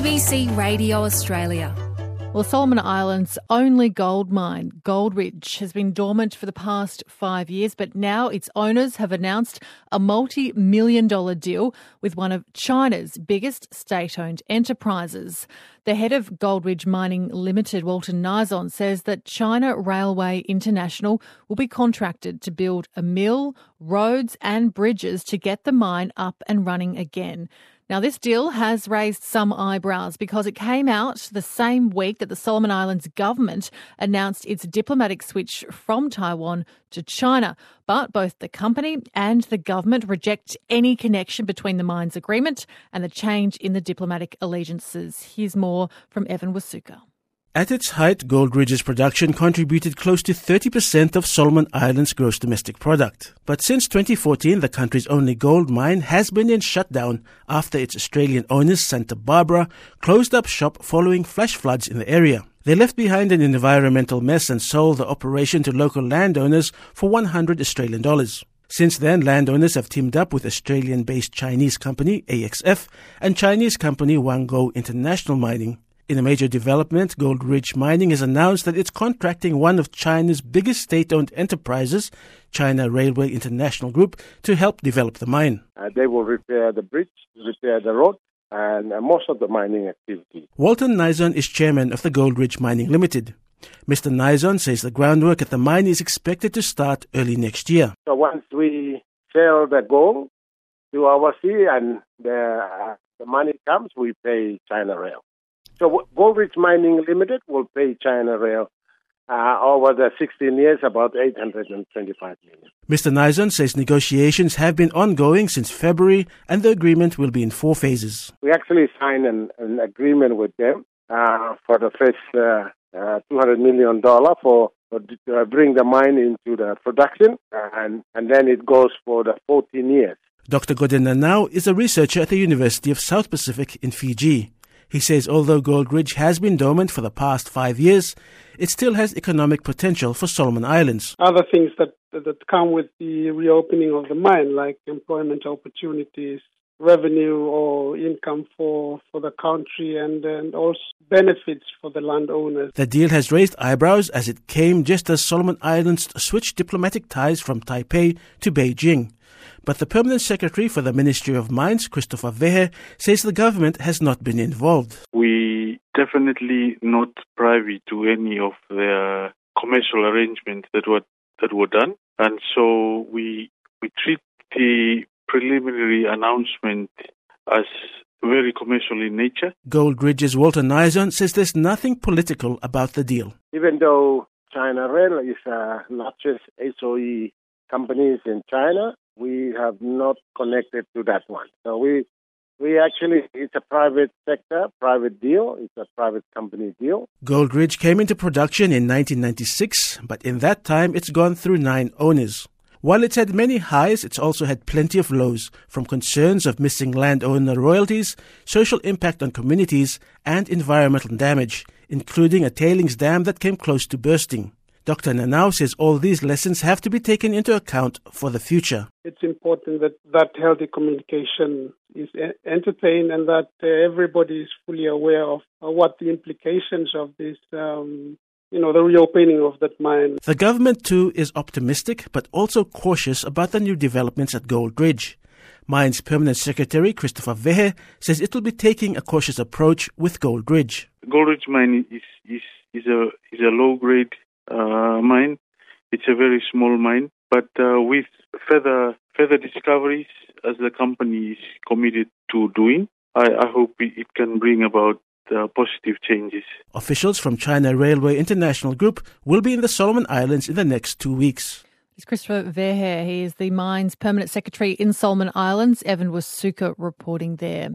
ABC Radio Australia. Well, Solomon Islands' only gold mine, Goldridge, has been dormant for the past 5 years, but now its owners have announced a multi-million-dollar deal with one of China's biggest state-owned enterprises. The head of Goldridge Mining Limited, Walton Nizon, says that China Railway International will be contracted to build a mill, roads and bridges to get the mine up and running again. Now, this deal has raised some eyebrows because it came out the same week that the Solomon Islands government announced its diplomatic switch from Taiwan to China. But both the company and the government reject any connection between the mines agreement and the change in the diplomatic allegiances. Here's more from Evan Wasuka. At its height, Goldridge's production contributed close to 30% of Solomon Islands' gross domestic product. But since 2014, the country's only gold mine has been in shutdown after its Australian owners, Santa Barbara, closed up shop following flash floods in the area. They left behind an environmental mess and sold the operation to local landowners for $100 Australian. Since then, landowners have teamed up with Australian-based Chinese company AXF and Chinese company Wango International Mining. In a major development, Goldridge Mining has announced that it's contracting one of China's biggest state-owned enterprises, China Railway International Group, to help develop the mine. They will repair the bridge, repair the road, and most of the mining activity. Walton Nizon is chairman of the Goldridge Mining Limited. Mr. Nizon says the groundwork at the mine is expected to start early next year. So once we sell the gold to overseas and the money comes, we pay China Rail. So Goldridge Mining Limited will pay China Rail over the 16 years about $825 million. Mr. Nizon says negotiations have been ongoing since February and the agreement will be in 4 phases. We actually signed an agreement with them for the first $200 million for bring the mine into the production and then it goes for the 14 years. Dr. Gordon Nanau is a researcher at the University of South Pacific in Fiji. He says although Goldridge has been dormant for the past 5 years, it still has economic potential for Solomon Islands. Other things that come with the reopening of the mine, like employment opportunities, revenue or income for the country, and also benefits for the landowners. The deal has raised eyebrows as it came just as Solomon Islands switched diplomatic ties from Taipei to Beijing. But the Permanent Secretary for the Ministry of Mines, Christopher Vehe, says the government has not been involved. We definitely not privy to any of the commercial arrangements that were done, and so we treat the preliminary announcement as very commercial in nature. Goldridge's Walton Nizon says there's nothing political about the deal. Even though China Rail is largest SOE companies in China, we have not connected to that one. So we actually, it's a private sector, private deal. It's a private company deal. Goldridge came into production in 1996, but in that time it's gone through 9 owners. While it's had many highs, it's also had plenty of lows, from concerns of missing landowner royalties, social impact on communities, and environmental damage, including a tailings dam that came close to bursting. Dr. Nanau says all these lessons have to be taken into account for the future. It's important that healthy communication is entertained and that everybody is fully aware of what the implications of this, the reopening of that mine. The government too is optimistic but also cautious about the new developments at Goldridge. Mine's Permanent Secretary, Christopher Vehe, says it will be taking a cautious approach with Goldridge. Goldridge mine is a low-grade mine. It's a very small mine, but with further discoveries, as the company is committed to doing, I hope it can bring about positive changes. Officials from China Railway International Group will be in the Solomon Islands in the next 2 weeks. It's Christopher Vehe. He is the Mines Permanent Secretary in Solomon Islands. Evan Wasuka reporting there.